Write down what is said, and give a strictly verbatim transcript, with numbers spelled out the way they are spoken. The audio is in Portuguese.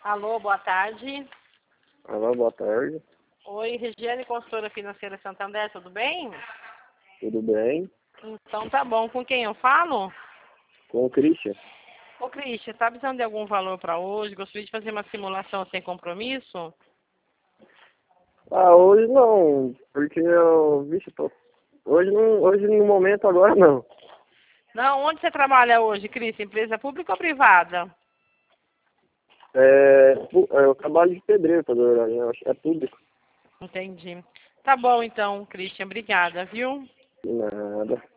Alô, boa tarde. Alô, boa tarde. Oi, Regiane, consultora financeira Santander, tudo bem? Tudo bem? Então tá bom. Com quem eu falo? Com o Christian? Ô, Cristian, tá precisando de algum valor para hoje? Gostaria de fazer uma simulação sem compromisso? Ah, hoje não, porque eu, vixe, tô, hoje não, hoje no momento agora não. Não, onde você trabalha hoje, Cristian? Empresa pública ou privada? É, pu- é, eu trabalho de pedreiro, pra verdade, eu acho que é público. Entendi. Tá bom então, Cristian, obrigada, viu? Nada.